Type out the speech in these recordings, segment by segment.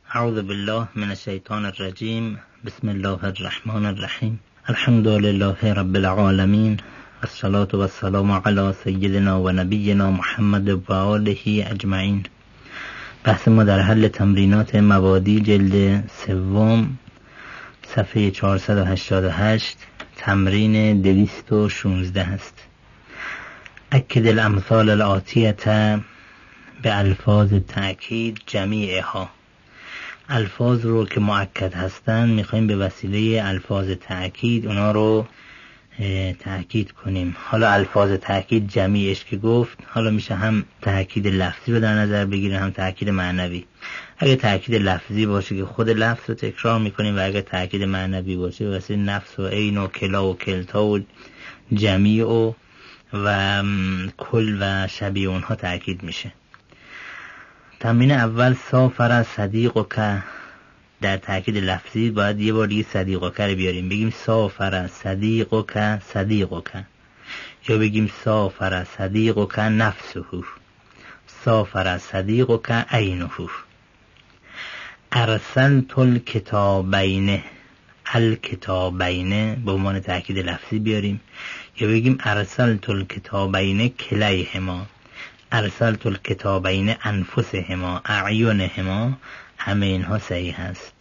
اعوذ بالله من الشیطان الرجیم. بسم الله الرحمن الرحیم. الحمد لله رب العالمین، الصلاة والسلام علی سیدنا و نبینا محمد و آله اجمعین. بحث ما در حل تمرینات مبادی جلد سوم، صفحه 488، تمرین 216 است. اکد الامثال الآتیه به الفاظ تأکید جمیعها. الفاظ رو که مؤکد هستن میخوایم به وسیله الفاظ تأکید اونا رو تأکید کنیم. حالا الفاظ تأکید جمیعش که گفت، حالا میشه هم تأکید لفظی رو در نظر بگیریم هم تأکید معنوی. اگه تأکید لفظی باشه که خود لفظ رو تکرار میکنیم و اگه تأکید معنوی باشه به وسیله نفس و عین و کلا و کلتا و جمیع و کل و شبیه اونها تأکید میشه. تمرین اول، سافر صدیقک. در تأکید لفظی باید یه بار دیگه صدیقک رو بیاریم، بگیم سافر صدیقک صدیقک، یا بگیم سافر صدیقک نفسه، سافر صدیقک عینه. ارسلت الکتابین، الکتابین به عنوان تأکید لفظی بیاریم، یا بگیم ارسلت الکتابین کلیهما، ارسلت الکتابین انفسهما اعینهما، همه اینها صحیح است.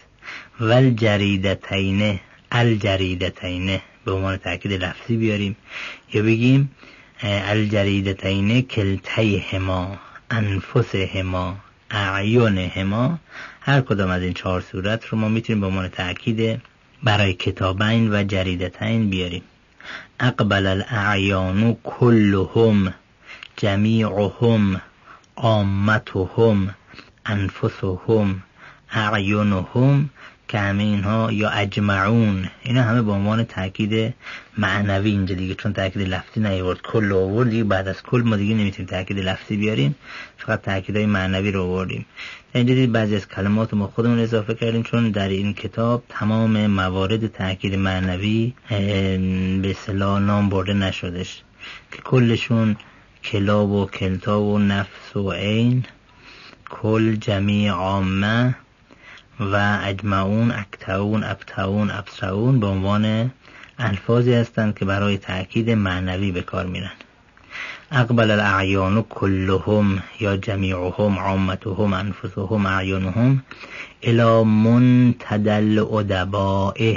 والجریدتین، الجریدتین به عنوان تأکید لفظی بیاریم، یا بگیم الجریدتین کلتیهما انفسهما اعینهما. هر کدام از این 4 صورت رو ما میتونیم به عنوان تأکید برای کتابین و جریدتین بیاریم. اقبل الاعیان کلهم جمیعهم عامتهم انفسهم اعینهم، که همه اینها، یا اجمعون، اینا همه به عنوان تأکید معنوی اینجا دیگه، چون تأکید لفظی نیاورد، کل آورد دیگه. بعد از کل ما دیگه نمیتونیم تأکید لفظی بیاریم، فقط تأکیدهای معنوی رو آوردیم. اینجا دیگه بعضی از کلمات ما خودمون اضافه کردیم، چون در این کتاب تمام موارد تأکید معنوی به اصطلاح نام برده نشدش، که کلشون کلا و کلتا و نفس و عین، کل، جمیع، عامه و اجمعون، اکتعون، ابتعون، ابصعون به عنوان الفاظی هستند که برای تأکید معنوی به کار میرن. اقبل الاعیان کلهم یا جمیعهم عامتهم انفسهم اعینهم الی منتدى الادباء.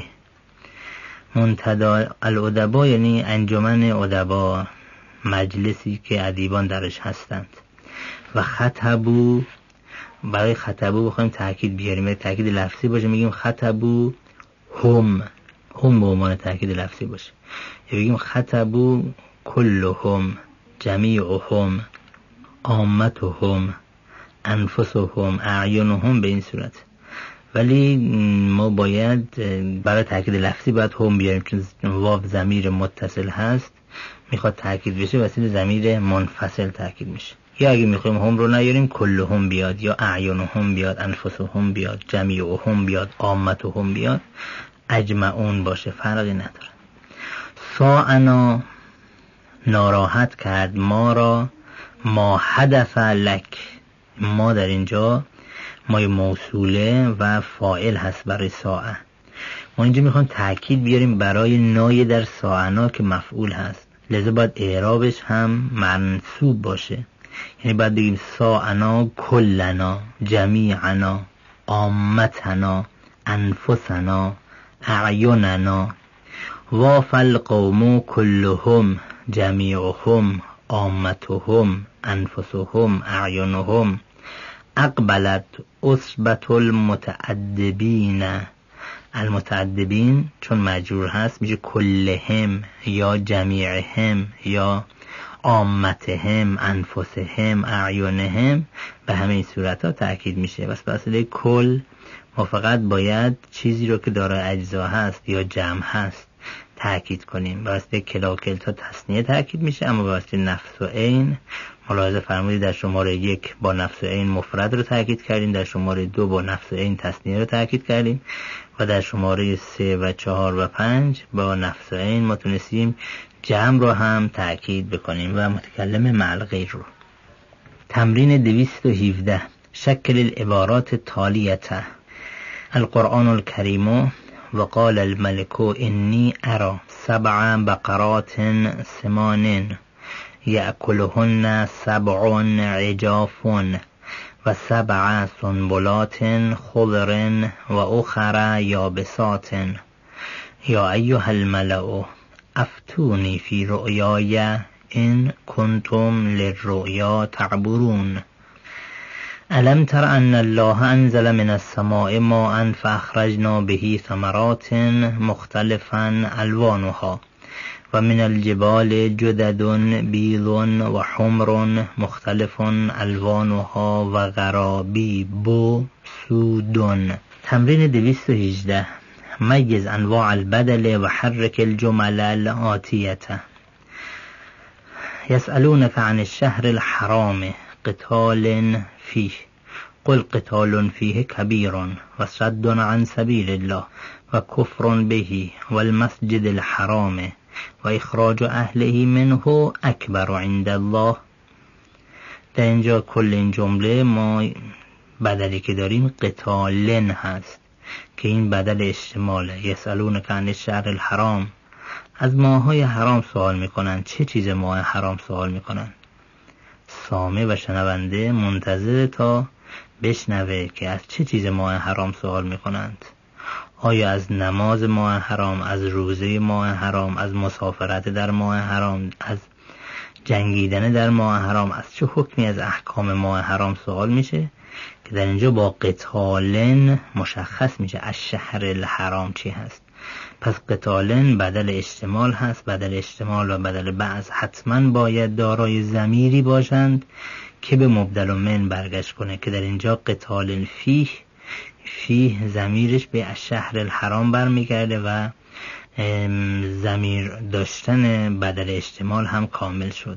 منتدى الادباء یعنی انجمن ادبا، مجلسی که ادیبان درش هستند. و خطبو، برای خطبو بخوایم تأکید بیاریم، تأکید لفظی باشه میگیم خطبو هم، هم به عنوان تأکید لفظی باشه، یا بگیم خطبو کلهم جمیعهم عامتهم انفسهم اعینهم، به این صورت. ولی ما باید برای تأکید لفظی باید هم بیاریم، چون واو ضمیر متصل هست، میخواد تأکید بشه وسیله ضمیر منفصل تأکید میشه. یا اگه میخوایم هم رو نیاریم کلهم بیاد، یا اعینهم بیاد، انفسهم بیاد، جمیعهم بیاد، عامتهم بیاد، اجمعون باشه، فرقی نداره. ساعنا ناراحت کرد ما را، ما حدث لک. ما در اینجا مای موصوله و فاعل هست برای ساعه. ما اینجا میخوایم تأکید بیاریم برای نای در ساعنا که مفعول هست، لذا باید اعرابش هم منصوب باشه. یعنی باید بگیم ساعنا کلنا جمیعنا عامتنا انفسنا اعیننا. وافى القوم كلهم جمیعهم عامتهم انفسهم اعینهم. اقبلت عصبة المتأدبین. المتأدبین چون مجرور هست میشه کلهم یا جمیعهم یا عامتهم انفسهم اعینهم، به همه این صورت ها تأکید میشه. بس بسیله کل ما فقط باید چیزی رو که دارای اجزا هست یا جمع هست تأکید کنیم. واسه کلا و کلتا تصنیه تأکید میشه، اما واسه نفس و عین ملاحظه فرمودید در شماره 1 با نفس و عین مفرد رو تأکید کردیم، در شماره 2 با نفس و عین تصنیه رو تأکید کردیم، و در شماره 3 و 4 و 5 با نفس و عین ما تونستیم جمع رو هم تأکید بکنیم و متکلم مع الغیر رو. تمرین 217. شکل العبارات تالیته. القرآن الكريم وقال الملك إني أرى 7 بقرات سمان يأكلهن 7 عجاف و7 سنبلات خضر وأخر يابسات يا أيها الملأ أفتوني في رؤياي إن كنتم للرؤيا تعبرون ألم تر أن الله أنزل من السماء ماء فأخرجنا به ثمرات مختلفا ألوانها ومن الجبال جدد بيض وحمر مختلف ألوانها وغرابيب سود. تمرين 218. ميز أنواع البدل وحرك الجمل الآتية. يسألونك عن الشهر الحرام قتال فيه قل قتال فيه كبير وصد عن سبيل الله وكفر به والمسجد الحرام وإخراج أهله منه أكبر عند الله. در اینجا کل این جمله ما بدلی که داریم قتالن هست که این بدل اشتماله. یسألونک عن الشهر الحرام، از ماه‌های حرام سوال میکنن. چه چیز ماه حرام سوال میکنن؟ سامع و شنونده منتظر تا بشنوه که از چه چیز ماه حرام سوال میکنند. آیا از نماز ماه حرام، از روزه ماه حرام، از مسافرت در ماه حرام، از جنگیدن در ماه حرام، از چه حکمی از احکام ماه حرام سوال میشه که در اینجا با قتالن مشخص میشه از شهر الحرام چی هست. پس قتالن بدل اشتمال هست. بدل اشتمال و بدل بعض حتما باید دارای ضمیری باشند که به مبدل و من برگشت کنه که در اینجا قتال فیه ضمیرش به شهر الحرام برمیگرده و ضمیر داشتن بدل اشتمال هم کامل شد.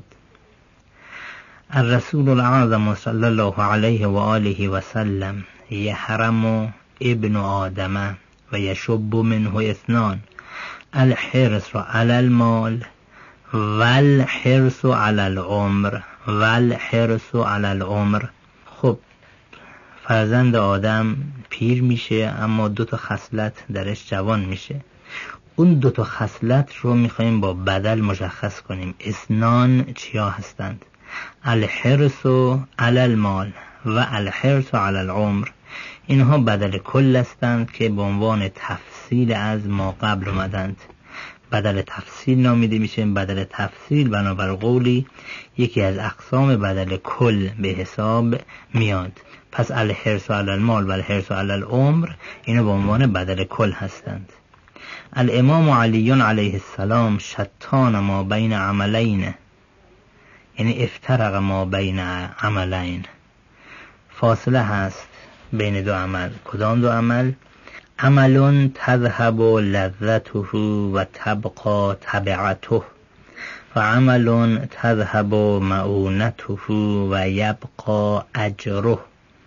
الرسول العظم صلی الله علیه و آله و سلم یحرم ابن آدم و یشب منه 2: الحرص علی المال والحرص علی العمر والحرص علی العمر. خب فرزند آدم پیر میشه اما 2 خصلت درش جوان میشه. اون 2 خصلت رو میخواییم با بدل مشخص کنیم. 2 چیا هستند؟ الحرص علی المال و الحرص علی العمر. اینها بدل کل هستند که به عنوان تفصیل از ما قبل اومدند. بدل تفصیل نامیده میشه. بدل تفصیل بنابر قولی یکی از اقسام بدل کل به حساب میاد. پس الحرص علی المال و الحرص علی العمر اینا به عنوان بدل کل هستند. الامام علی علیه السلام شتان ما بین عملین، یعنی افترق ما بین عملین، فاصله هست بین 2 عمل. کدام 2 عمل؟ عمل تذهب لذته و تبقى تبعته و عمل تذهب معونته و یبقى اجره.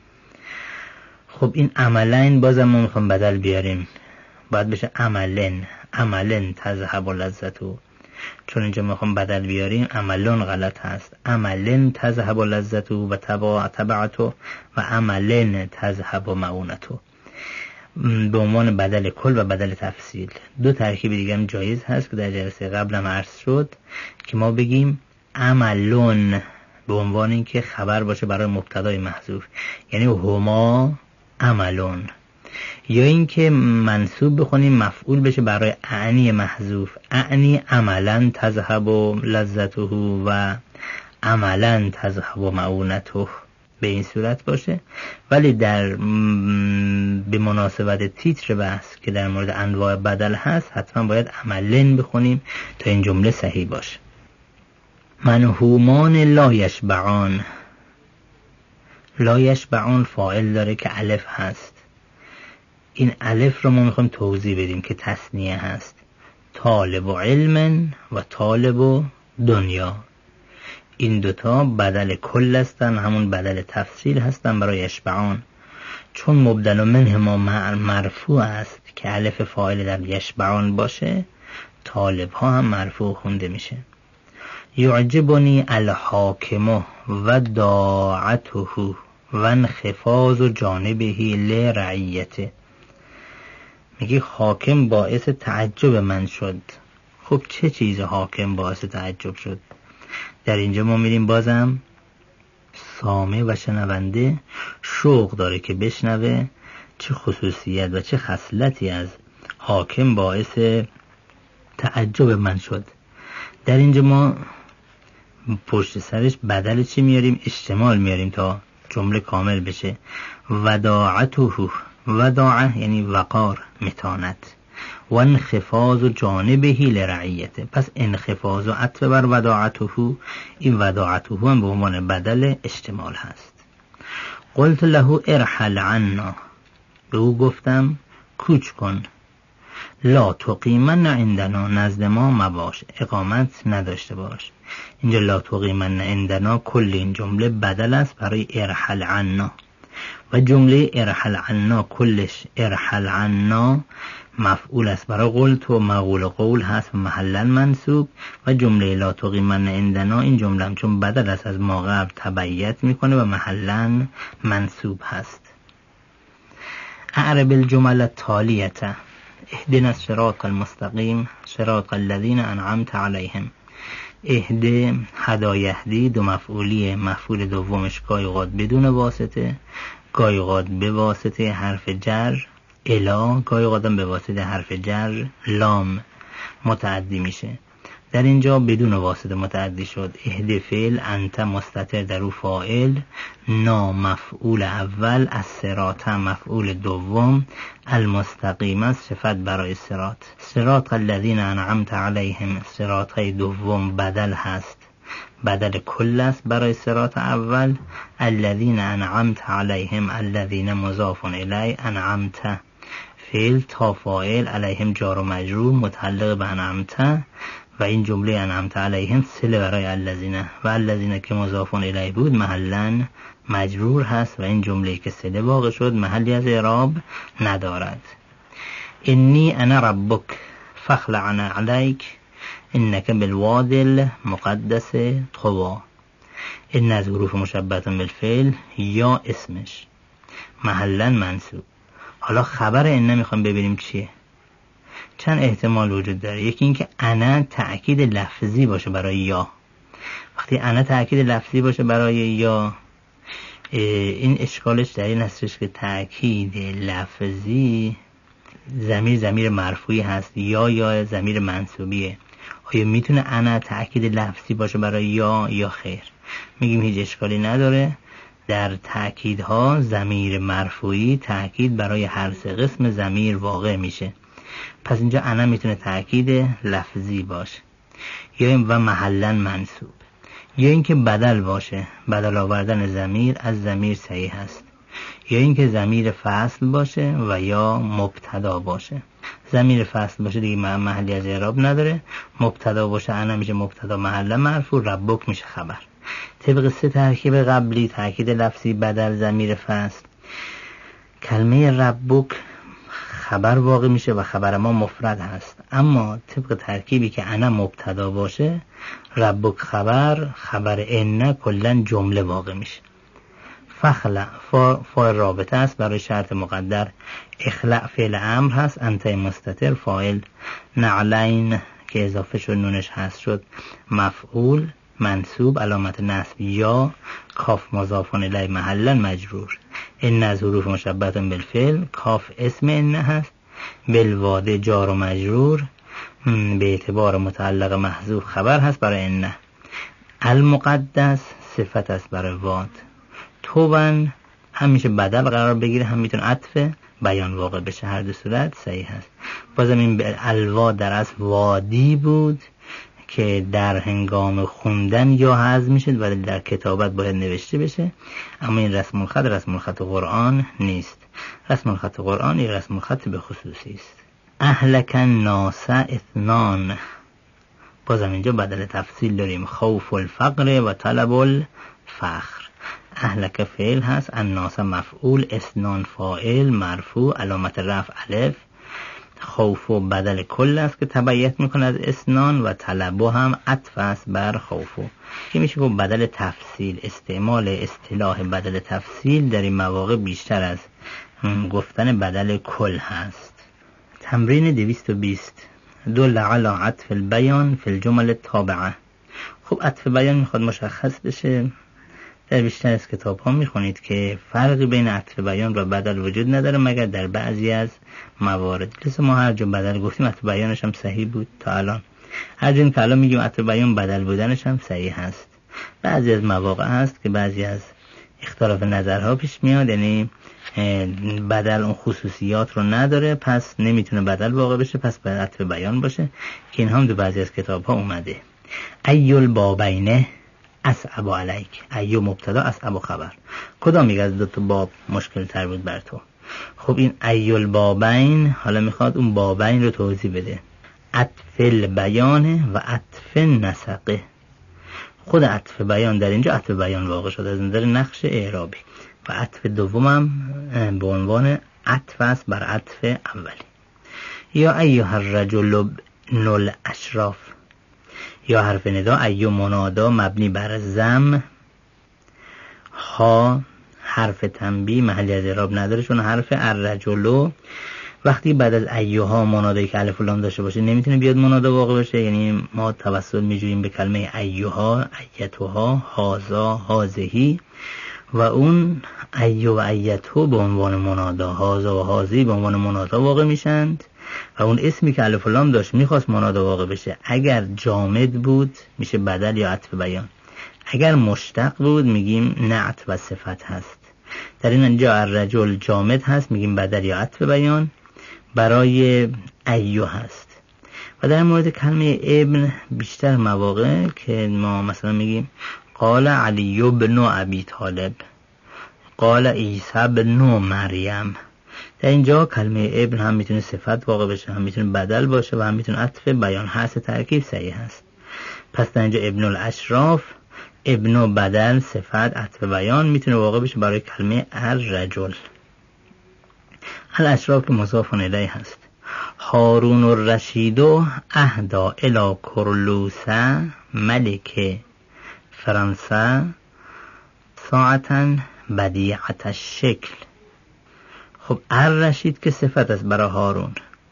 خب این عملین بازم ما میخوام بدل بیاریم، باید بشه عملن تذهب لذته. چون اینجا میخوام بدل بیاریم عملون غلط هست. عملن تذهب لذته و تبعته و عملن تذهب معونته به عنوان بدل کل و بدل تفصیل. 2 ترکیب دیگه هم جایز هست که در جلسه قبلم عرض شد که ما بگیم عملون به عنوان اینکه خبر باشه برای مبتدای محذوف، یعنی هما عملون، یا اینکه منصوب بخونیم مفعول بشه برای اعنی محذوف، اعنی عملا تذهب لذته و عملا تذهب معونته، به این صورت باشه. ولی در به مناسبت تیتر بحث که در مورد انواع بدل هست حتما باید عملن بخونیم تا این جمله صحیح باشه. منهومان لا یشبعان. لا یشبعان فاعل داره که الف هست. این الف رو ما میخوایم توضیح بدیم که تثنیه هست. طالب و علم و طالب و دنیا، این 2 بدل کل هستن، همون بدل تفصیل هستن برای یشبعان. چون مبدل منه ما مرفوع است که الف فاعل در یشبعان باشه، طالب ها هم مرفوع خونده میشه. یعجبنی الحاکم و داعته و انخفاض جانبه لرعیته. میگه حاکم باعث تعجب من شد. خب چه چیز حاکم باعث تعجب شد؟ در اینجا ما میریم بازم سامع و شنونده شوق داره که بشنوه چه خصوصیت و چه خصلتی از حاکم باعث تعجب من شد. در اینجا ما پشت سرش بدل چی میاریم؟ اشتمال میاریم تا جمله کامل بشه. وداعته، وداعه یعنی وقار، متانت، و انخفاض جانبه لرعیته. پس انخفاض و عطف بر وداعته، این وداعته هم به عنوان بدل اشتمال هست. قلت له ارحل عنا، به او گفتم کوچ کن. لا تقیمن عندنا، نزد ما مباش، اقامت نداشته باش. اینجا لا تقیمن عندنا کل این جمله بدل است برای ارحل عنا، و جمله ارحل عنا کلش ارحل عنا مفعول است برای قلت و مقول قول هست و محلا منصوب، و جمله لا تقیمن عندنا این جمله هم چون بدل است از ما قبل تبعیت میکنه و محلا منصوب هست. اعرب الجمل التالیه اهدنا الصراط المستقیم صراط الذین انعمت علیهم. اهده، هدا یهدی، دو مفعولیه، مفعول دومش گاهی اوقات بدون واسطه، گاهی اوقات به واسطه حرف جر الا، گاهی اوقات به واسطه حرف جر لام متعدی میشه. در اینجا بدون واسطه متعدی شد. اهده فعل، انت مستتر در او فاعل، نا مفعول اول، الصراط مفعول دوم، المستقیم صفت برای صراط. صراط الذین انعمت علیهم، صراط های دوم بدل هست، بدل کل است برای صراط اول. الذین انعمت علیهم، الذین مضاف الی، انعمت فعل تا فاعل، علیهم جار و مجرور متعلق به انعمت، و این جمله انعمت علیهم صله برای الذین، و الذین که مضاف الیه بود محلا مجرور هست و این جمله که صله واقع شد محلی از اعراب ندارد. انی انا ربک فاخلع علیک انک بالواد المقدس طوی. این از حروف مشبهه بالفعل یا اسمش محلا منصوب. حالا خبر این نمیخوام ببینیم چیه. چند احتمال وجود داره. یکی این که انا تأکید لفظی باشه برای یا. وقتی انا تأکید لفظی باشه برای یا، این اشکالش در این هستش که تأکید لفظی ضمیر مرفوعی هست یا ضمیر منصوبیه. آیا میتونه انا تأکید لفظی باشه برای یا خیر؟ میگیم هیچ اشکالی نداره. در تأکیدها ضمیر مرفوعی تأکید برای هر سه قسم ضمیر واقع میشه. پس اینجا انا میتونه تأکید لفظی باشه، یا این و محلا منصوب، یا اینکه بدل باشه، بدل آوردن ضمیر از ضمیر صحیح هست، یا اینکه ضمیر فصل باشه و یا مبتدا باشه. ضمیر فصل باشه دیگه محلی از اعراب نداره، مبتدا باشه انا میشه مبتدا محلا مرفوع، ربک میشه خبر. طبق سه ترکیب قبلی، تأکید لفظی، بدل، ضمیر فصل، کلمه ربک خبر واقع میشه و خبر ما مفرد هست. اما طبق ترکیبی که انا مبتدا باشه، ربک خبر ان کلا جمله واقع میشه. فخلع فاعل رابطه است برای شرط مقدر، اخلع فعل امر هست، انت مستتر فاعل، نعلین که اضافه شد نونش هست شد مفعول منصوب علامت نصب یا، کاف مضاف الیه محلا مجرور. ان از حروف مشبهه بالفعل، کاف اسم ان هست، بالواد جار و مجرور به اعتبار متعلق محذوف خبر هست برای ان. المقدس صفت است برای واد. توبن هم میشه بدل قرار بگیره، هم میتونه عطف بیان واقع بشه، هر دو صورت صحیح هست. بازم این الواد در اصل وادی بود که در هنگام خوندن یا حذف میشه ولی در کتابت باید نوشته بشه. اما این رسم الخط قرآن نیست. رسم الخط قرآن این رسم الخط به خصوصی است. اهلک الناس اثنان، بازم اینجا بدل تفصیل داریم، خوف الفقر و طلب الفخر. اهلک فعل هست، الناس مفعول، اثنان فاعل مرفوع علامت رفع الف، خوف و بدل کل است که تبعیت میکنه از اثنان، و طلبو هم عطف است بر خوفو که میشه گفت بدل تفصیل. استعمال اصطلاح بدل تفصیل در این مواقع بیشتر از گفتن بدل کل هست. تمرین 220 دل علی عطف البیان فی الجمل التابعه. خب عطف بیان میخواد مشخص بشه. در بیشتر از کتاب ها میخونید که فرقی بین عطف بیان و بدل وجود نداره مگر در بعضی از موارد. لذا ما هر جا بدل گفتیم عطف بیانش هم صحیح بود تا الان. هر جا که الان میگیم عطف بیان بدل بودنش هم صحیح هست. بعضی از مواقع هست که بعضی از اختلاف نظرها پیش میاد، یعنی بدل اون خصوصیات رو نداره پس نمیتونه بدل واقع بشه، پس باید عطف بیان باشه که این هم دو بعضی از کتاب ها اومده. ایل بابین اصعب علیک، ایو مبتدا اصعب خبر. کدام یک از دو تا باب مشکل تر بود بر تو؟ خب این ایل بابین حالا میخواد اون بابین رو توضیح بده. عطف البیان و عطف نسقه. خود عطف بیان در اینجا عطف بیان واقع شده از نظر نقش اعرابی و عطف دومم به عنوان عطف است بر عطف اولی. یا ایها الرجل ابن الاشراف، یا حرف ندا ایو منادا مبنی بر ضم، ها حرف تنبیه محلی از اعراب نداره چون حرف الرجل وقتی بعد از ایوها منادایی که الف و لام داشته باشه نمیتونه بیاد منادا واقع بشه، یعنی ما توسل میجوییم به کلمه ایوها، ایتوها، هازا، هازهی و اون ایو و ایتو به عنوان منادا، هازا و هازی به عنوان منادا واقع میشند و اون اسمی که الف و لام داشت میخواست منادا واقع بشه اگر جامد بود میشه بدل یا عطف بیان، اگر مشتق بود میگیم نعت و صفت هست. در این اینجا الرجل جامد هست میگیم بدل یا عطف بیان برای ایو هست. و در مورد کلمه ابن بیشتر مواقع که ما مثلا میگیم قال علی ابن ابی طالب، قال عیسی ابن مریم، در اینجا کلمه ابن هم میتونه صفت واقع بشه، هم میتونه بدل باشه و هم میتونه عطف بیان هست. ترکیب صحیح هست. پس در اینجا ابن الاشراف ابن و بدل صفت عطف بیان میتونه واقع بشه برای کلمه الرجل. الاشراف که مضاف الیه هست. هارون الرشید اهدا الی کرلوس ملک فرانسه ساعتا بدیعت الشکل. خب الرشید که صفت است برای هارون،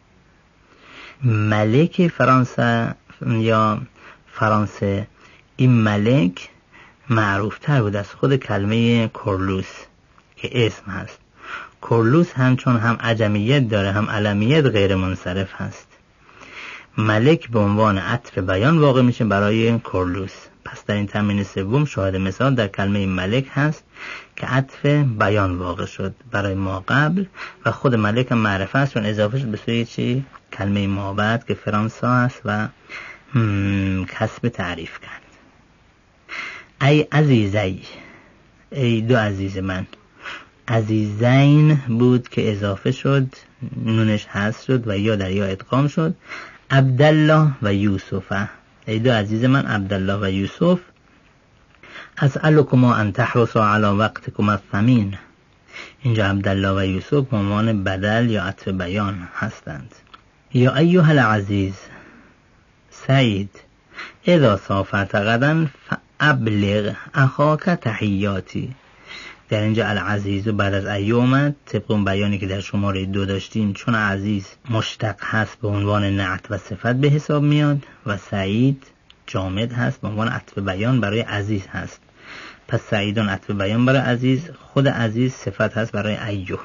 ملک فرانسه یا فرانسه، این ملک معروف تر بود از خود کلمه کرلوس که اسم هست. کرلوس هم چون هم عجمیت داره هم علمیت غیر منصرف هست. ملک به عنوان عطف بیان واقع میشه برای کرلوس. پس در این تمرین سوم شاهد مثال در کلمه ملک هست که عطف بیان واقع شد برای ما قبل و خود ملک هم معرفه است چون اضافه شد به سوی چی؟ کلمه ما بعد که فرانسه است و کسب تعریف کرد. ای عزیزی، ای دو عزیز من. عزیزین بود که اضافه شد، نونش حذف شد و یا در یا ادغام شد. عبدالله و یوسف، ای دو عزیز من عبدالله و یوسف. اسألکما ان تحرصا علی وقتکما الثمین، اینجا عبدالله و یوسف به عنوان بدل یا عطف بیان هستند. یا ایها العزیز سعید اذا سافرت غدا فابلغ اخاک تحیاتی. در اینجا العزیز بعد از ایو اومد طبق اون بیانی که در شماره 2 داشتیم، چون عزیز مشتق هست به عنوان نعت و صفت به حساب میاد و سعید جامد هست به عنوان عطف بیان برای عزیز هست. پس سعیدون عطف بیان برای عزیز، خود عزیز صفت هست برای ایو.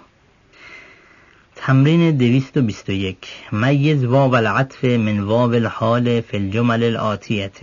تمرین 221 میز واو العطف من واو الحال فی الجمل الآتیه.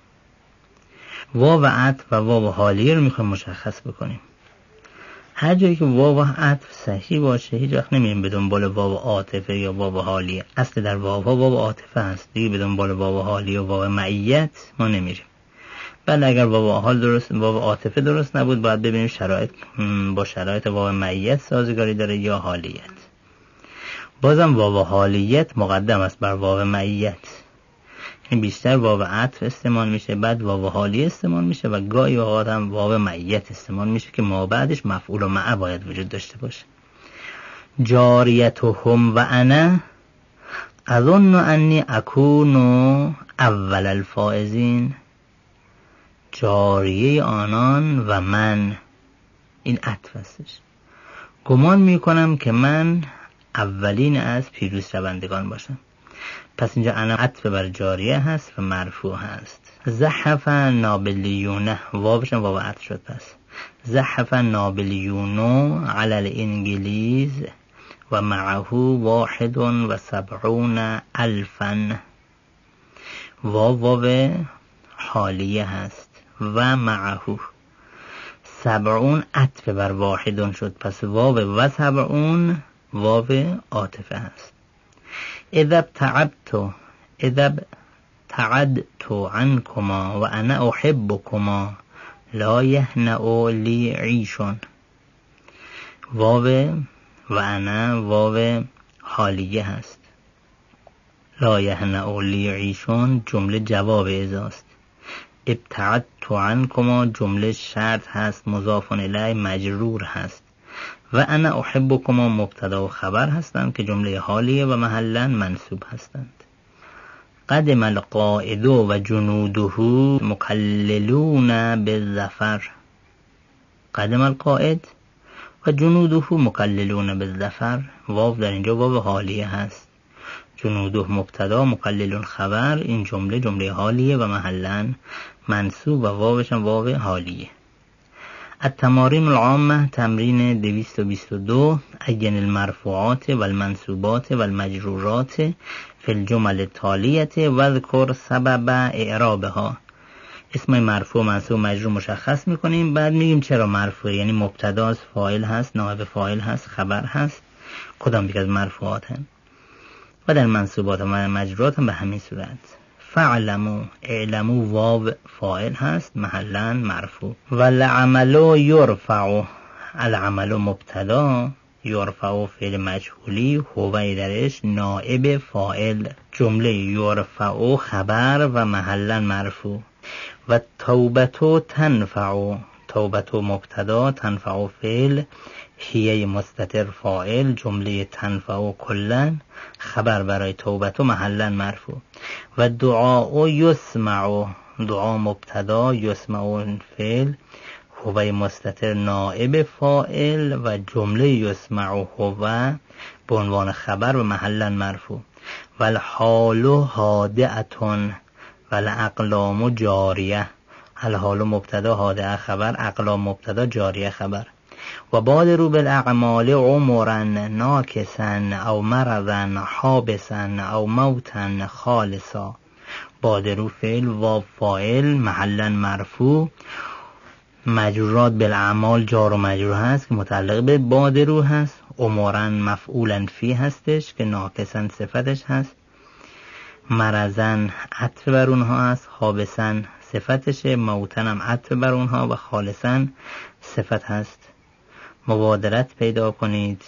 واو عطف و واو حالیه رو میخوایم مشخص بکنیم. هر جایی که واو عطف صحیح باشه هیچ وقت نمیریم به دنبال واو عاطفه یا واو حالیه. اصل در واو ها واو عاطفه هست، دیگه به دنبال واو حالیه و واو معیت ما نمیریم. بله اگر واو حال درست، واو عاطفه درست نبود باید ببینیم شرایط با شرایط واو معیت سازگاری داره یا حالیت. بازم واو حالیت مقدم است بر واو معیت، این بیشتر واو عطف استعمال میشه بعد واو حالی استعمال میشه و گاهی اوقات هم واو معیت استعمال میشه که ما بعدش مفعول و مع باید وجود داشته باشه. جاریتهم و انا اظن انی اکون اول الفائزین. جاریه آنان و من، این عطف هستش. گمان میکنم که من اولین از پیروز شوندگان باشم. پس اینجا انا عطف بر جاریه هست و مرفوع هست. زحف نابلیونه، واوش واو عطف شد. پس زحف نابلیونو علی الانگلیز و معه 71,000 واو حالیه هست و معه 70 عطف بر واحد شد. پس واو و 70 واو عاطفه هست. اذا ابتعدت عنكما و انا احبكما لا يهنأ لي عيش. واو و انا واو حالیه هست. لا يهنأ لي عيش جمله جواب ازاست. ابتعدت عنكما جمله شرط هست، مضاف الیه مجرور هست. و انا احبكما مبتدا و خبر هستند که جمله حالیه و محلا منصوب هستند. قدم القائد و جنوده مکللون بالظفر. قدم القائد و جنوده مکللون بالظفر، واو در اینجا واو حالیه هست. جنوده مبتدا، مکللون خبر، این جمله حالیه و محلا منصوب و واوش هم واو حالیه. التمارین العامه، تمرین 222. عین المرفوعات و المنصوبات و المجرورات فی الجمل التالیه و اذکر سبب اعرابها. اسم مرفوع، منصوب، مجرور مشخص میکنیم، بعد میگیم چرا مرفوع، یعنی مبتداست، فاعل هست، نائب فاعل هست، خبر هست، کدام یک از مرفوعات هم. و در منصوبات و مجرورات هم به همین صورت. فعلمو، اعلمو واو فاعل هست، محلا مرفوع. و العمل یرفع، العمل مبتدا، یرفع فعل مجهولی، هو درش نائب فاعل، جمله یرفع خبر و محلا مرفوع. و توبتو تنفع، توبتو مبتدا، تنفع فعل، هیه مستتر فاعل، جمله تنفع کلا خبر برای توبتو محلا مرفوع. و دعاء یسمع، دعا مبتدا، یسمع فعل، هو مستتر نائب فاعل و جمله یسمع هو به عنوان خبر و محلا مرفوع. و الحال هادئتون و الاقلام جاریه، الحال مبتدا، هادئه خبر، اقلام مبتدا، جاریه خبر. و بادروا بالاعمال عمرا ناکسا او مرضا حابسا او موتا خالصا. بادروا فعل و فاعل محلا مرفوع. مجرورات بالاعمال جار و مجرور هست که متعلق به بادروا هست. عمرا مفعولا فی هستش که ناکسا صفتش هست. مرضا عطف بر اونها هست. حابسا صفتشه. موتا هم عطف بر اونها و خالصا صفت هست. مبادرت پیدا کنید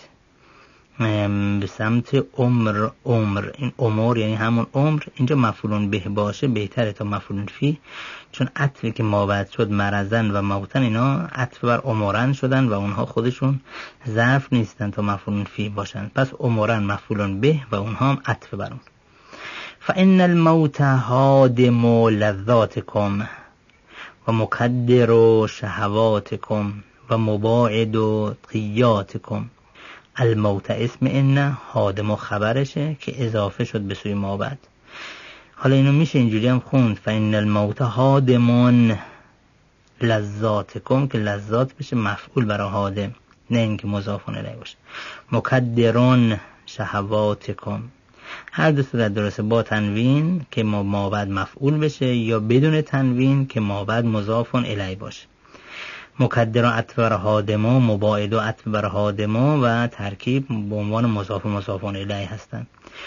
به سمت عمر. این عمر یعنی همون عمر، اینجا مفعولون به باشه بهتره تا مفعولون فی، چون عطفی که ما بعد شد مرزن و موتن، اینا عطف بر عمرن شدن و اونها خودشون ظرف نیستن تا مفعولون فی باشن. پس عمرن مفعولون به و اونها هم عطف بر اون. فإن الموت هادم لذاتكم و مکدر شهواتكم و مباعد طیاتکم. الموت اسم ان، هادم و خبرشه که اضافه شد به سوی ما بعد. حالا اینو میشه اینجوری هم خوند فإن الموت هادمون لذاتکم، که لذات بشه مفعول برای هادم، نه اینکه مضاف الیه باشه. مکدرون شهواتکم، هر دو صورت درسته، با تنوین که ما بعد مفعول بشه یا بدون تنوین که ما بعد مضاف الیه باشه. مکدر عطف بر هادما، مباعد عطف بر هادما و ترکیب به عنوان مضاف و مضاف الیه هستند.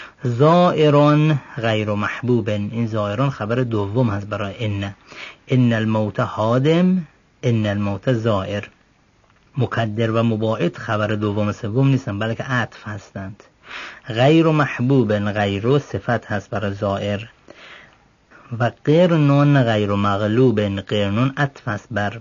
زائرون غیر محبوب، این زائرون خبر دوم هست برای ان الموت هادم، ان الموت زائر. مکدر و مباعد خبر دوم سوم نیستن بلکه عطف هستند. غیر محبوب، غیر صفت هست برای زائر. و قرنون غیر مغلوب، قرنون عطف هست بر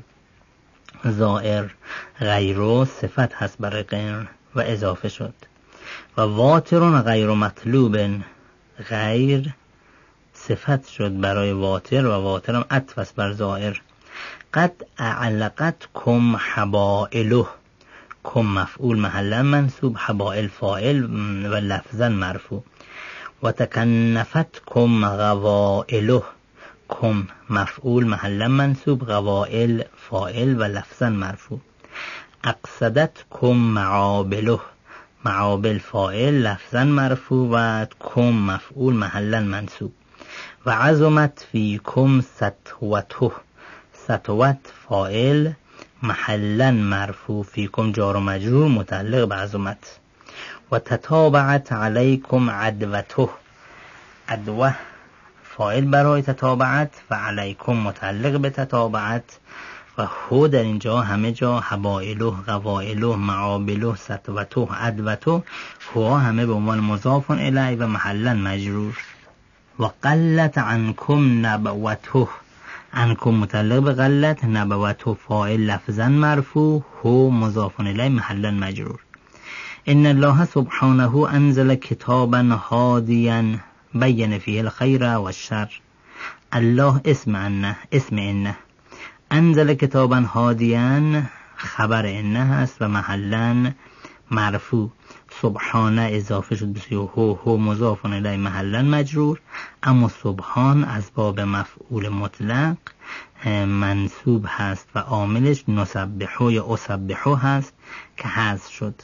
زائر، غیر صفت هست برای قرن و اضافه شد. و واترون غیر مطلوب، غیر صفت شد برای واتر و واتر هم عطف هست بر زائر. قد اعلقت کم حبائله، کم مفعول محلا منصوب، حبائل فاعل و لفظا مرفوع. و تکنفت کم غوائله، کم مفعول محلا منصوب، غوائل فاعل و لفظا مرفوع. اقصدت کم معابله، معابل فاعل لفظا مرفوع و کم مفعول محلا منصوب. و عظمت فی کم سطوته، سطوت فاعل محلا مرفوع، فی کم جار و مجرور متعلق به عظمت. و تتابعت علیکم عدوته، عدوه فاعل برای تتابعت و علیکم متعلق به تتابعت. و هو در اینجا همه جا حبائله، غوائله، معابله، سطوته، عدوته، هو همه به عنوان مضاف الیه و محلا مجرور. و قلت عنکم نبوته، عنکم متعلق به قلت، نبوته فاعل لفظا مرفوع، هو مضاف الیه محلا مجرور. ان الله سبحانه انزل کتابا هادیا بین فیه الخیر و الشر. الله اسم انه، انزل کتابا هادیا خبر انه هست و محلا مرفوع. سبحانه اضافه شد به هو مضاف الیه محلا مجرور. اما سبحان از باب مفعول مطلق منصوب هست و عاملش نسبحو یا اسبحو هست که حذف شد،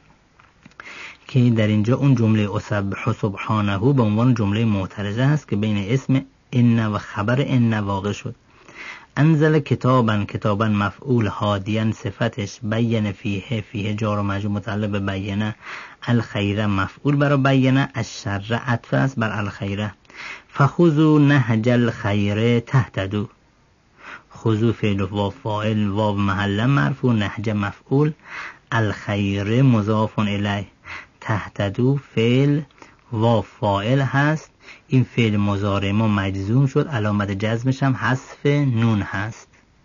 که در اینجا اون جمله اسبحو سبحانه به عنوان جمله معترضه هست که بین اسم ان و خبر ان واقع شد. انزل کتابا مفعول، هادیان صفتش، بین فیه جار و مجرور متعلق به بینه، الخیره مفعول برای بینه، الشر عطف است بر الخیره. فخذوا نهج الخیر تهتدوا، خذوا فعل و فاعل، واو محل مرفوع، نهج مفعول، الخیر مضاف الیه، تهتدوا فعل و فاعل هست. این فعل مضارع ما مجزوم شد، علامت جزمش هم حذف نون هست.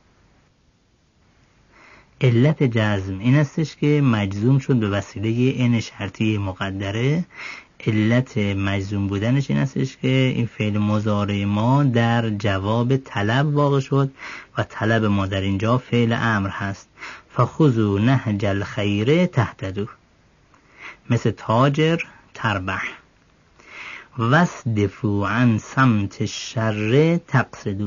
علت جزم این استش که مجزوم شد به وسیله ان شرطی مقدره. علت مجزوم بودنش این استش که این فعل مضارع ما در جواب طلب واقع شد و طلب ما در اینجا فعل امر هست. فخذوا نهج الخیر تهتدوا، مثل تاجر تربح. واصدفوا عن سمت الشر تقصدوا،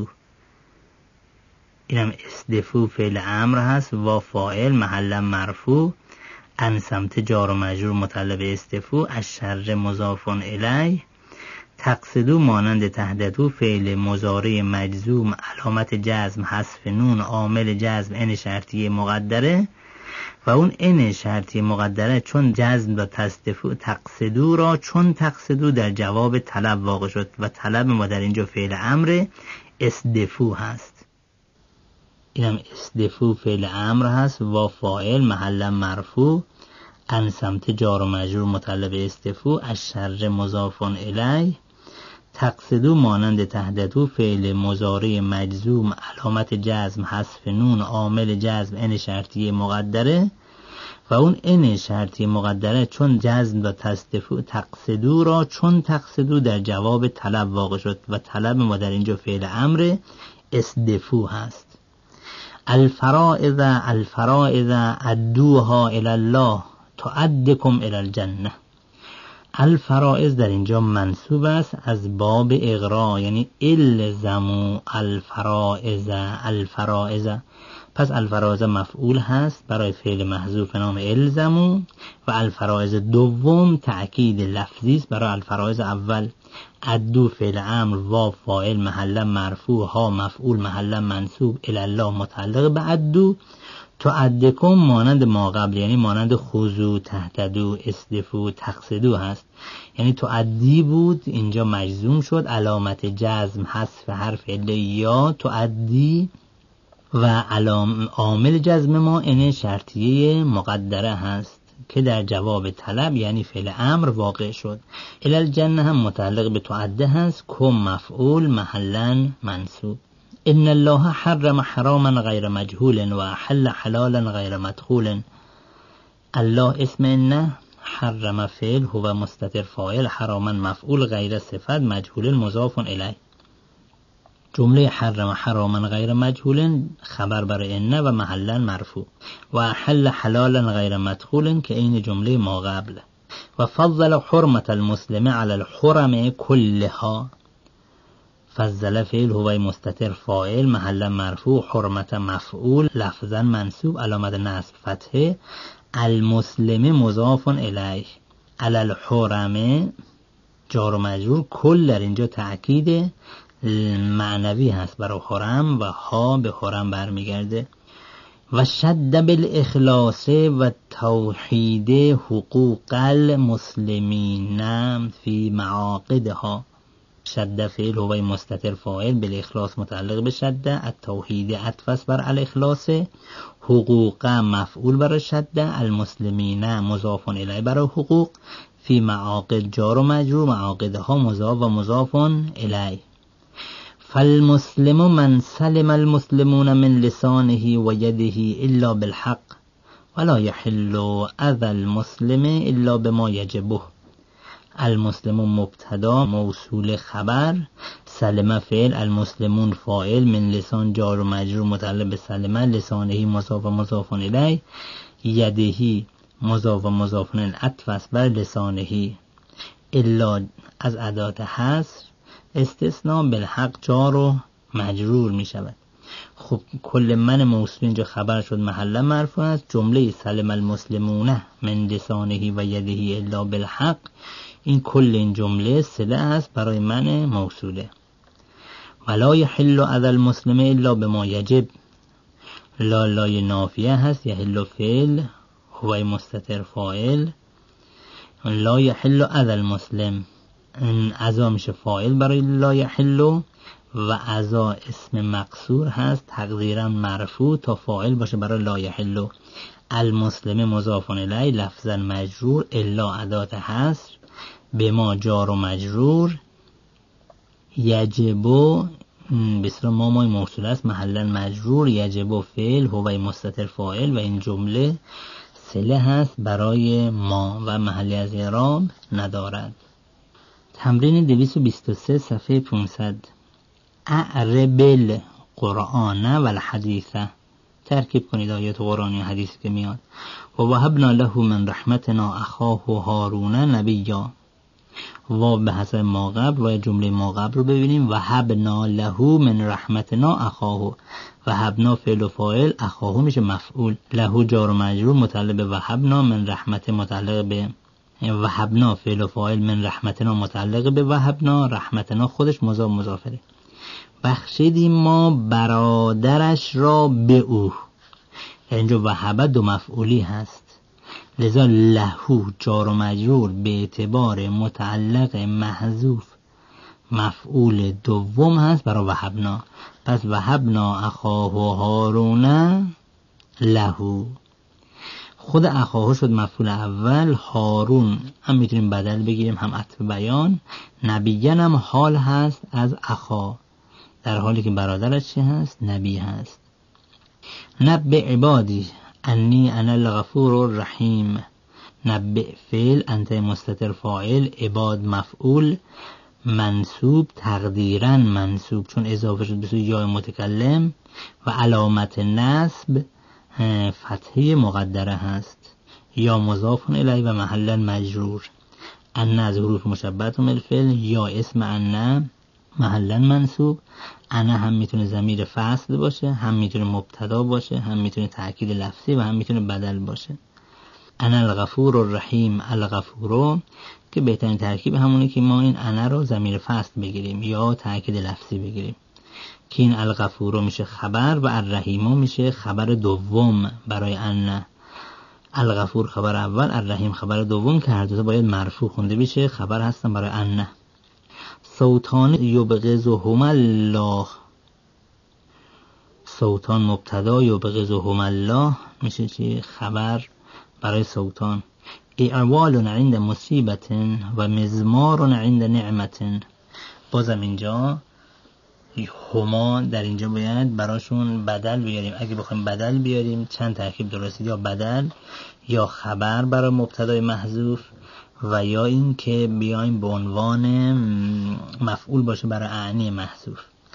اینم اصدفو فعل امر هست و فاعل محلا مرفوع، عن سمت جار و مجرور متعلق به اصدفو، الشر مضاف الیه، تقصدوا مانند تهددو فعل مضارع مجزوم، علامت جزم حذف نون، عامل جزم ان شرطی مقدره. و اون ان شرطی مقدره چون جزم و تقصدو را چون تقصدو در جواب طلب واقع شد و طلب ما در اینجا فعل امر اصدفو هست. اینم اصدفو فعل امر هست و فاعل محلا مرفوع، عن سمت جار و مجرور متعلق به اصدفو، الشر مضاف الیه، تقصدو مانند تهددو فعل مضارع مجزوم، علامت جزم حذف نون، عامل جزم ان شرطی مقدره. و اون ان شرطی مقدره چون جزم و تقصدو را چون تقصدو در جواب طلب واقع شد و طلب ما در اینجا فعل امر اصدفو هست. الفرائض ادوها الی الله تؤدکم الی الجنه. الفرائض در اینجا منصوب است از باب اغرا، یعنی الزموا الفرائض. پس الفرائض مفعول هست برای فعل محذوف نام الزموا و الفرائض دوم تأکید لفظی است برای الفرائض اول. ادو فعل امر، واو فاعل محلا مرفوع، ها مفعول محلا منصوب، الی الله متعلق به ادو. تؤدکم مانند ما قبل، یعنی مانند خذوا، تهتدوا، اصدفوا، تقصدوا هست، یعنی تؤدی بود اینجا مجزوم شد، علامت جزم حذف حرف عله یا تؤدی و عامل جزم ما ان شرطیه مقدره هست که در جواب طلب یعنی فعل امر واقع شد. الی الجنه هم متعلق به تؤده هست، کم مفعول محلا منصوب. ان الله حرم حراما غیر مجهول و احل حلالا غیر مدخول. الله اسم انه، حرم فعل هو مستتر فاعل، حراما مفعول، غیر صفت، مجهول مضاف الیه. جمله حرم حراما غیر مجهول خبر برای ان و محلا مرفوع و احل حلالا غیر مدخول که این جمله ما قبل. و فضل حرمت المسلم علی الحرم كلها. فضل فعل هو مستتر فاعل محلا مرفوع، حرمت مفعول لفظا منصوب علامت نصب فتحه، المسلم مضاف الیه، علی الحرم جار و مجرور، کل در اینجا تأکید معنوی هست برای حرم و ها به حرم برمیگرده. و شد بالاخلاص و توحید حقوق المسلمین فی معاقدها. شد فعل هو مستتر فاعل، بالاخلاص متعلق به شد، التوحید عطف بر الاخلاص، حقوق مفعول برای شد، المسلمین مضاف الیه برای حقوق، فی معاقد جار و مجرور، معاقدها مضاف و مضاف الیه. فالمسلم من سلم المسلمون من لسانه و یده الا بالحق ولا يحل اذى المسلم الا بما یجبه. المسلم مبتدا موصول خبر، سلم فعل، المسلمون فاعل، من لسان جار و مجرور متعلق به سلم، لسانه مضاف و مضاف الیه، یده مضاف و مضاف الیه عطف بر لسانه، الا از ادات حصر استثناء، بالحق جار و مجرور می شود. خب کل من موصول اینجا خبر شد محل مرفوع است. جمله سلم المسلمون من لسانه و یده الا بالحق، این کل این جمله صله است برای من موصوله. ولا یحل اذى المسلم الا بما یجب، لای نافیه هست، یحل فعل هو مستتر فاعل، لا یحل اذى المسلم، اذا میشه فاعل برای لا یحل و اذا اسم مقصور هست تقدیرا مرفوع تا فاعل باشه برای لا یحل. المسلم مضاف الیه لفظا مجرور، الا ادات حصر، به ما جار و مجرور، یجب بسر ما موصول است محلا مجرور، یجب فعل هو مستتر فاعل و این جمله صله هست برای ما و محلی از اعراب ندارد. تمرین 223 صفحه 500. اعرب القرآن و الحدیث. ترکیب کنید آیات قرآنی و حدیثی که میاد. و وهبنا له من رحمتنا اخاه هارون نبیا. و به حسب ما قبل و جمله ما قبل رو ببینیم. وهبنا له من رحمتنا اخاه، وهبنا فعل و فاعل، اخاه میشه مفعول، له جار و مجرور متعلق به وهبنا، من رحمت متعلق به وهبنا فعل و فاعل، من رحمتنا متعلق به وهبنا، رحمتنا خودش مضاف مضافه. بخشیدیم ما برادرش را به او، اینجا وهبه دو مفعولی هست، لذا لهو جار و مجرور به اعتبار متعلق محذوف مفعول دوم هست برای وهبنا. پس وهبنا اخاه هارون لهو، خود اخاه شد مفعول اول، هارون هم میتونیم بدل بگیریم هم عطف بیان، نبیین هم حال هست از اخا، در حالی که برادرش چه هست؟ نبی هست. نبع عبادی انی انا الغفور الرحیم. نبع فعل، انت مستتر فاعل، عباد مفعول منصوب تقدیرا منصوب چون اضافه شد به سوی یا متکلم و علامت نصب فتحه مقدره هست، یا مضاف الیه و محلا مجرور. ان از حروف مشبهه بالفعل، یا اسم ان محلا منصوب. انا هم میتونه ضمیر فصل باشه، هم میتونه مبتدا باشه، هم میتونه تأکید لفظی و هم میتونه بدل باشه. انا الغفور الرحیم، الغفور که بهترین ترکیب همونه که ما این انا رو ضمیر فصل بگیریم یا تأکید لفظی بگیریم که این الغفور میشه خبر و الرحیم میشه خبر دوم برای انا. الغفور خبر اول، الرحیم خبر دوم که هر دو تا باید مرفوع خونده بشه، خبر هستن برای انا. صوتان یبغضهم الله، صوتان مبتدا، یبغضهم الله میشه چی؟ خبر برای صوتان. اعوال عند مصیبت و مزمار عند نعمت. بازم اینجا هما در اینجا باید براشون بدل بیاریم. اگه بخوایم بدل بیاریم چند ترکیب درسته، یا بدل یا خبر برای مبتدای محذوف و یا این که بیایم به عنوان مفعول باشه برای اعنی محذوف.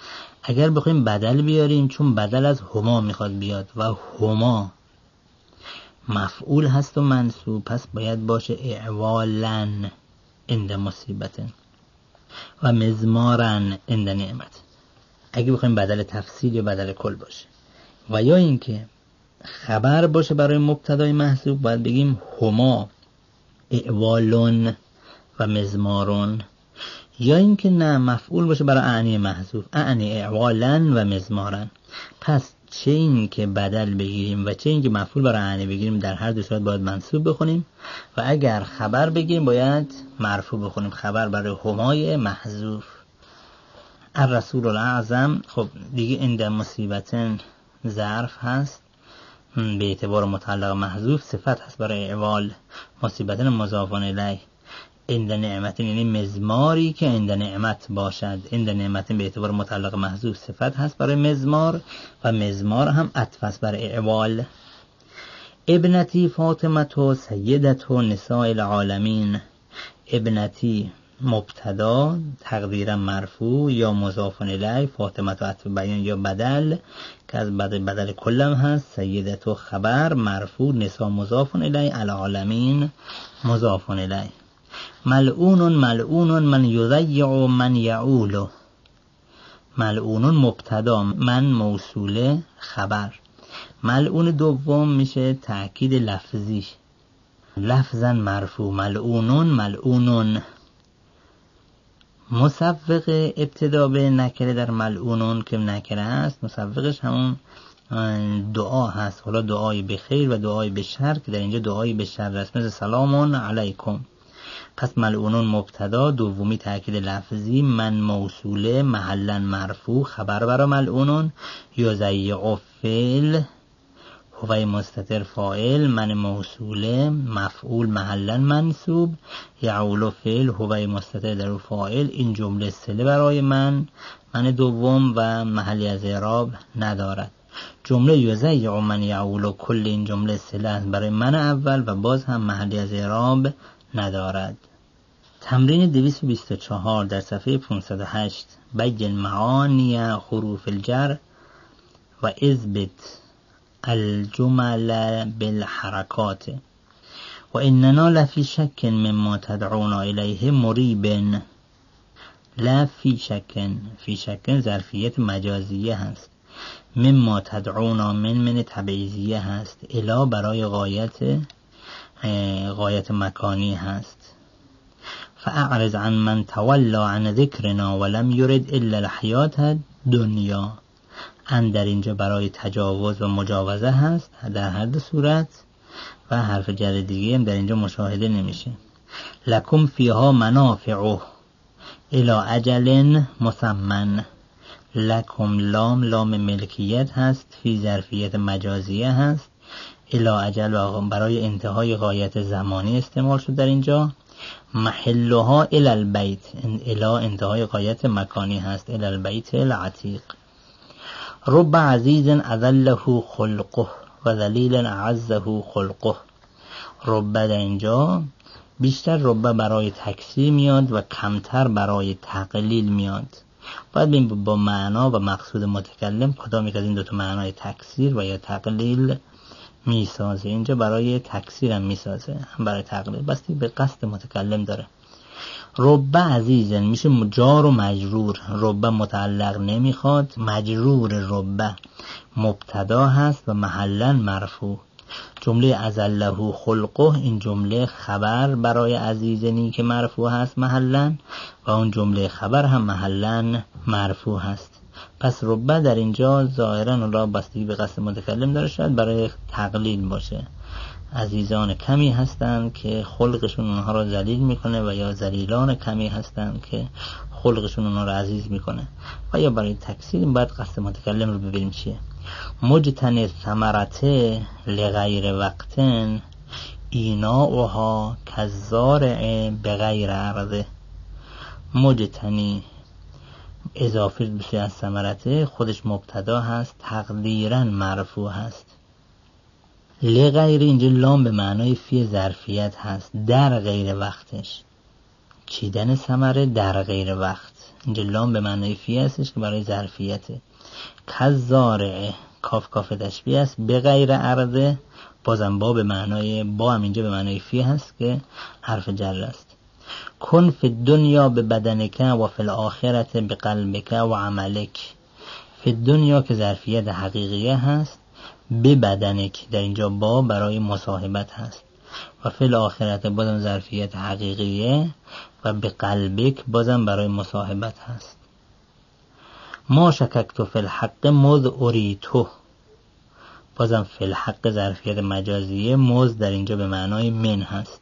اگر بخوایم بدل بیاریم، چون بدل از هما میخواد بیاد و هما مفعول هست و منصوب، پس باید باشه اعوالن عند مصیبت و مزمارن عند نعمت، اگه بخوایم بدل تفصیل یا بدل کل باشه. و یا اینکه خبر باشه برای مبتدای محذوف، باید بگیم هما اعوالن و مزمارون. یا اینکه نه، مفعول باشه برای اعنی محذوف، اعنی اعوالن و مزمارن. پس چه این که بدل بگیریم و چه این که مفعول برای اعنی بگیریم، در هر دو صورت باید منصوب بخونیم و اگر خبر بگیریم باید مرفوع بخونیم. خبر برای همای محذوف الرسول الاعظم. خب دیگه عند مصیبت ظرف هست به اعتبار متعلق محذوف، صفت هست برای اعوال، مصیبت مضاف الیه. عند نعمت یعنی مزماری که عند نعمت باشد، عند نعمت به اعتبار متعلق محذوف صفت هست برای مزمار و مزمار هم عطف است برای اعوال. ابنتی فاطمه سیدت نساء العالمین. ابنتی مبتدا تقدیرا مرفوع یا مضاف الیه، فاطمه عطف بیان یا بدل که از بدل کلم هست، سیدت خبر مرفوع، نساء مضاف الیه، العالمین مضاف الیه. ملعون ملعون من یضیع من یعول. ملعون مبتدا، من موصوله خبر. ملعون دوم میشه تأکید لفظی، لفظا مرفوع، ملعونون ملعونون. مسبق ابتدا به نکره در ملعونون که نکره هست، مسبقش همون دعا هست، حالا دعای به خیر و دعای به شر که در اینجا دعای به شر است، مثل سلام علیکم. پس ملعونون مبتدا، دومی تأکید لفظی، من موصوله محلا مرفوع خبر برای ملعونون، یضیع فعل هو مستتر فاعل، من موصوله مفعول محلا منصوب، یعول فعل هو مستتر در فاعل. این جمله صله برای من دوم و محلی از اعراب ندارد. جمله یضیع من یعول کل این جمله صله است برای من اول و باز هم محلی از اعراب ندارد. تمرین 224 در صفحه 508. بین معانی حروف الجر و اثبت الجمل بالحرکات و اننا لفی شک مما تدعونا الیه مریب. لفی شک، فی شک ظرفیت مجازیه هست، مما تدعونا من تبعیضیه هست، الا برای غایت مکانی هست. فاعرض عن من تولى عن ذکرنا ولم يرد الا الحیات دنیا. ان در اینجا برای تجاوز و مجاوزه هست در هر دو صورت و حرف جر دیگه هم در اینجا مشاهده نمیشه. لکم فیها منافع الی اجل مسمى. لکم لام ملکیت هست، فی ظرفیت مجازیه هست، الی اجل برای انتهای غایت زمانی استعمال شد در اینجا. محلها الی البیت، الی انتهای غایت مکانی هست، الی البیت العتیق. رب عزیز اذله خلقه و ذلیل اعزه خلقه. رب در اینجا بیشتر رب برای تکثیر میاد و کمتر برای تقلیل میاد. باید ببینیم با معنا و مقصود متکلم کدام یک از این دو تا معنای تکثیر و یا تقلیل میسازه. اینجا برای تکثیر هم میسازه، هم برای تقلیل، بستی به قصد متکلم داره. رب عزیزن میشه جار و مجرور، رب متعلق نمیخواد، مجرور رب مبتدا هست و محلا مرفوع. جمله ازله خلقه، این جمله خبر برای عزیزنی که مرفوع هست محلا و اون جمله خبر هم محلا مرفوع هست. پس رب در اینجا ظاهرا الله بستگی به قصد متکلم داره، شاید برای تقلیل باشه. عزیزان کمی هستند که خلقشون اونها رو ذلیل میکنه و یا ذلیلان کمی هستند که خلقشون اونها رو عزیز میکنه و یا برای تکثیر. باید قصد متکلم رو ببینیم چیه. مجتن ثمرته لغیر وقتن ایناؤها کالزارع بغیر عرضه. مجتنی اضافه بشه از ثمرته، خودش مبتدا هست، تقدیرا مرفوع هست. لغیر اینجا لام به معنای فی ظرفیت هست، در غیر وقتش. چیدن ثمره در غیر وقت. اینجا لام به معنای فی هستش که برای ظرفیته. کزارعه کاف کاف تشبیه است. به غیر عرضه بازم با به معنای با هم اینجا به معنای فی هست که حرف جر است. کن فی الدنیا به بدنک و فی الاخرت به قلبک و عملک. فی الدنیا که ظرفیت حقیقیه هست، به بدنک در اینجا با برای مصاحبت هست، و فی الاخرت بازم ظرفیت حقیقیه، و به قلبک بازم برای مصاحبت هست. ما شککت فی الحق مذ اریتو، بازم فی الحق ظرفیت مجازیه، مذ در اینجا به معنای من هست.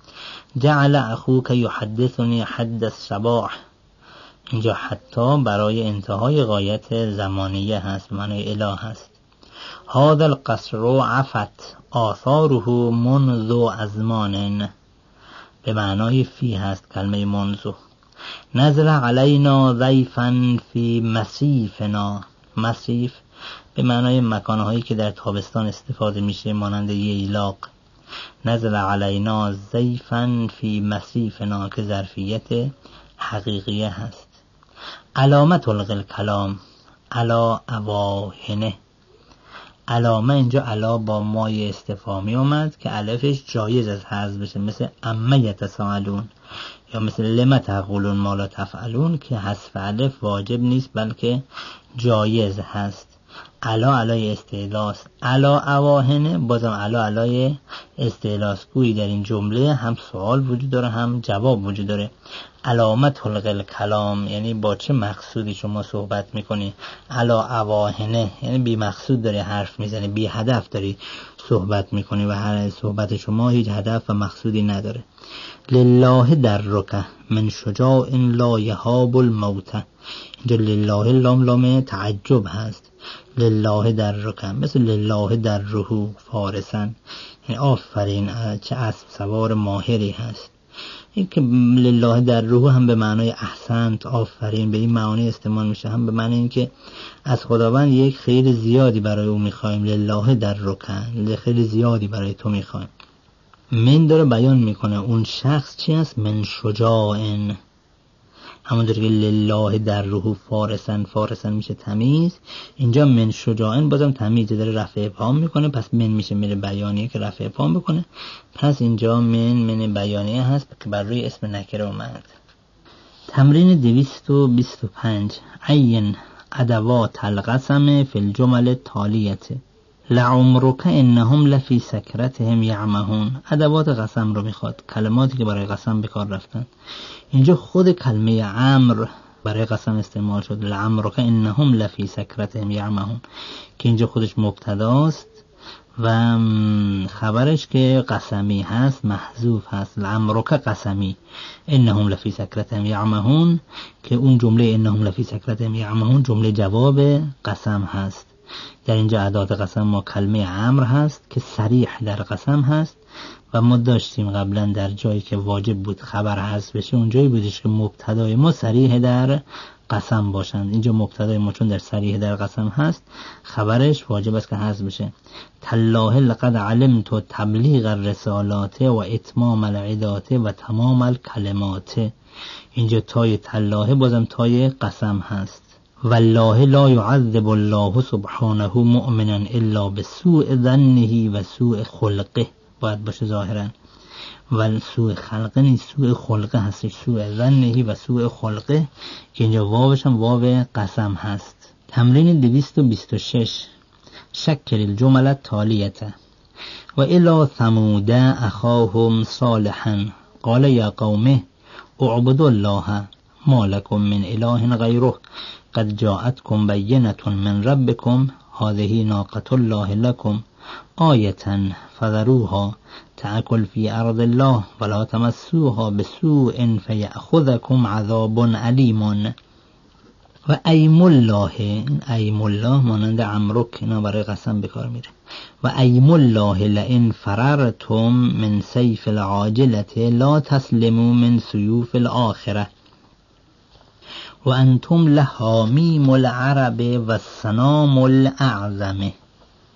جعل اخوک یحدثنی حد الصباح، اینجا حتی برای انتهای غایت زمانیه هست، به معنای اله هست. هذا القصر عفت آثاره منذ ازمان، به معنای فی هست کلمه منذ. نزل علینا ضیفا فی مسیفنا، مسیف به معنای مکانهایی که در تابستان استفاده میشه مانند ییلاق. نزل علینا ضیفا فی مسیفنا که ظرفیت حقیقیه هست. علامت الکلام علا اواهنه، علامه اینجا علا با مای استفهامی اومد که الفش جایز از حذف بشه، مثل اما یتساءلون یا مثل لم تقولون ما لا تفعلون که حذف الف واجب نیست بلکه جایز هست. علا علای استعلاس، علا اواهنه بازم علا علای استعلاس. گویی در این جمله هم سوال وجود داره هم جواب وجود داره. علامت الکلام یعنی با چه مقصودی شما صحبت میکنی. علا اواهنه یعنی بی مقصود داری حرف میزنی، بی هدف داری صحبت میکنی و هر صحبت شما هیچ هدف و مقصودی نداره. لله درک من شجاع لا یهاب الموت، اینجا لله لام تعجب هست. لله درک مثل لله دره فارسن، یعنی آفرین چه اسب سوار ماهری هست. این که لله دره هم به معنای احسنت آفرین به این معانی استعمال میشه، هم به معنی این که از خداوند یک خیر زیادی برای او میخوایم. لله درک خیر زیادی برای تو میخوایم. من داره بیان میکنه اون شخص چی است. من شجاعن، همونطور که لله دره فارسن، فارسن میشه تمیز، اینجا من شجاعن بازم تمیز داره رفع ابهام میکنه، پس من میشه من بیانیه که رفع ابهام بکنه، پس اینجا من بیانیه هست که بر روی اسم نکره اومد. تمرین 225 عین ادوات القسم فی الجمل التالیه. لعمرک انهم لفی سکرتهم یعمهون. ادوات قسم رو میخواد، کلماتی که برای قسم به کار رفتن. اینجا خود کلمه امر برای قسم استعمال شد. لعمرک انهم لفی سکرتهم یعمهون که اینجا خودش مبتداست و خبرش که قسمی هست محذوف هست. لعمرک قسمی انهم لفی سکرتهم یعمهون که اون جمله انهم لفی سکرتهم یعمهون جمله جواب قسم هست. در اینجا ادوات قسم ما کلمه امر هست که صریح در قسم هست و ما داشتیم قبلا در جایی که واجب بود خبر حذف بشه اونجایی بودش که مبتدای ما صریح در قسم باشند. اینجا مبتدای ما چون در صریح در قسم هست خبرش واجب است که حذف بشه. تالله لقد علمت تبلیغ الرسالات و اتمام العدات و تمام الکلمات. اینجا تای تالله بازم تای قسم هست. والله لا يعذب الله سبحانه مؤمنا الا بسوء ظنه و سوء خلقه، باید باشه ظاهرا، و سوء خلقه نیست، سوء خلقه هستش. سوء ظنه و سوء خلقه که اینجا واوش هم واو قسم هست. تمرین 226 شکل الجمله التالیه. و الی ثمود اخاهم صالحا قال یا قومه اعبدوا الله ما لكم من اله غیره قد جاءتكم بینة من ربكم هذه ناقة الله لكم آیة فذروها تأكل في أرض الله ولا تمسوها بسوء فيأخذكم عذاب علیم. و ایم الله، ایم الله مانند عمرک اینا برای قسم بکار میره. و ایم الله لئن فررتم من سیف العاجلة لا تسلموا من سیوف الآخرة و انتم لحامیم العرب و السنام الاعظم.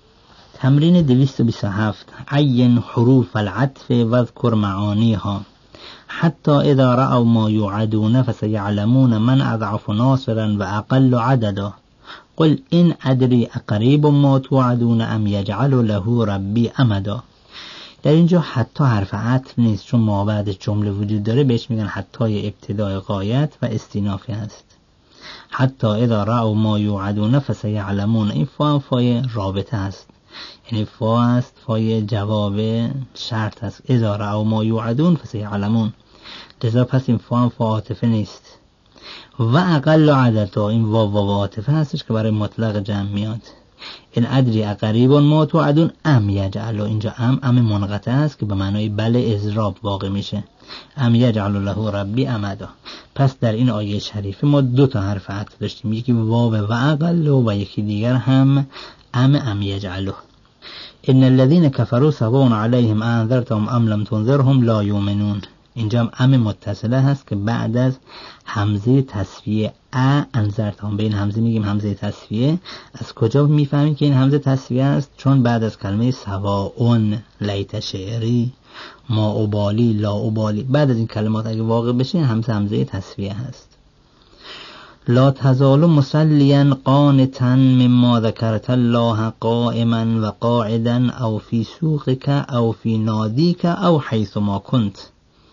تمرین 227 عین حروف العطف و اذکر معانیها. حتی اذا رأوا ما یوعدون فسیعلمون من اضعف ناصرا و اقل عددا قل این ادری اقریب ما توعدون ام یجعل له ربی امدا. در اینجا حتی حرف عطف نیست، چون ما بعد جمله وجود داره بهش میگن حتی ابتدای غایت و استینافی هست. حتی اذا رأوا ما یوعدون فسیعلمون، این فا فای رابطه هست، یعنی فا است فای جواب شرط هست. اذا رأوا ما یوعدون فسیعلمون، لذا پس این فا فا عاطفه نیست. و اقل عددا، این واو عاطفه هستش که برای مطلق جمع میاد. این ادری اقریب ما توعدون ام یجعل، اینجا ام منقطع است که به معنای بله اضراب واقع میشه. ام یجعل له ربی امدا. پس در این آیه شریفه ما دو تا حرف عطف داشتیم، یکی واو و اقل و یکی دیگر هم ام یجعل. ان الذين كفروا سواء عليهم انذرتهم ام لم تنذرهم لا يؤمنون. اینجا ام متصله هست که بعد از همزه تسویه انذرتهم، به این همزه میگیم همزه تسویه. از کجا میفهمیم که این همزه تسویه است؟ چون بعد از کلمه سواء، لیت شعری، ما ابالی، لا ابالی، بعد از این کلمات اگه واقع بشه همزه تسویه هست. لا تزال مصليا قانتا مما ذكرت الله قائما و قاعدا او في سوقك او في ناديك او حيث ما كنت.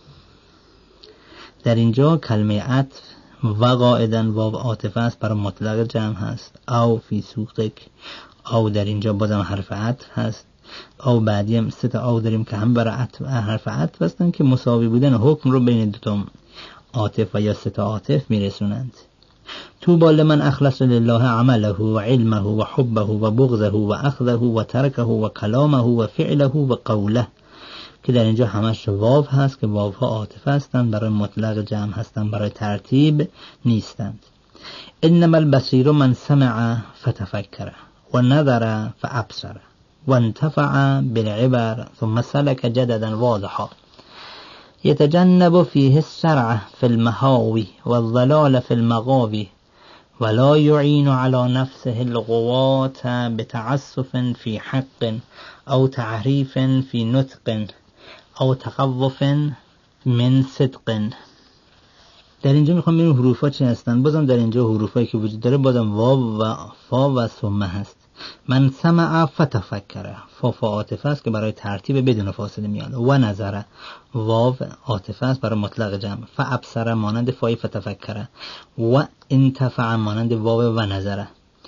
در اینجا کلمه عطف و قاعدا واو عاطفه است، برای مطلق جمع هست. او فی سوقک، او در اینجا بازم حرف عطف هست. او بعدی هم سه تا او داریم که هم برای حرف عطف هستن که مساوی بودن حکم رو بین دو تا عاطف و یا سه تا عاطف میرسونند. طوبی لمن اخلص لله عمله و علمه و حبه و بغضه و اخذه و ترکه و کلامه و فعله و قوله، که در اینجا همش واو هست که واو ها عاطفه هستند، برای مطلق جمع هستند، برای ترتیب نیستند. انما البصیر من سمع فتفکر و نظر فابصر و انتفع بالعبر ثم سلك جددا واضحا يتجنب فيه السرعة في المهاوي والضلال في المغاوي ولا يعين على نفسه الغوات بتعسف في حق أو تعريف في نطق أو تخوف من صدق. در اینجا میخوام ببینیم حروفا چی هستن. بازم در اینجا حروفایی که وجود داره بازم واو و فا و ثمه هست. من سمع فتفکر، فا عاطفه است که برای ترتیب بدون فاصله میاد. و نظر، واو عاطفه است برای مطلق جمع. فابصر مانند فای فتفکر. و انتفع مانند واو و نظر.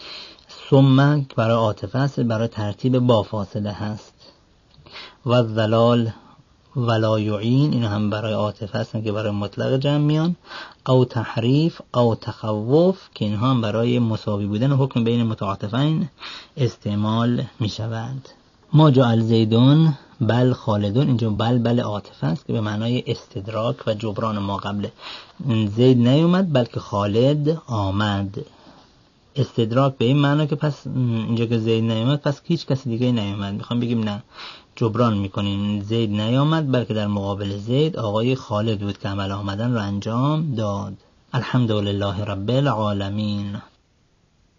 ثم برای عاطفه است برای ترتیب با فاصله هست. و ذلال ولا یعین، این هم برای عاطفه هستن که برای مطلق جمع میان. او تحریف او تخوف که اینها هم برای مساوی بودن حکم بین متعاطفین استعمال می شوند. ما جعل زیدون بل خالدون، اینجا بل عاطفه است که به معنای استدراک و جبران ما قبله. زید نیومد بلکه خالد آمد. استدراک به این معنی که پس اینجا که زید نیومد پس هیچ کسی دیگه نیومد. میخوام بگیم نه، جبران میکنین، زید نیامد بلکه در مقابل زید آقای خالد بود که عمل آمدن رو انجام داد. الحمدلله رب العالمین.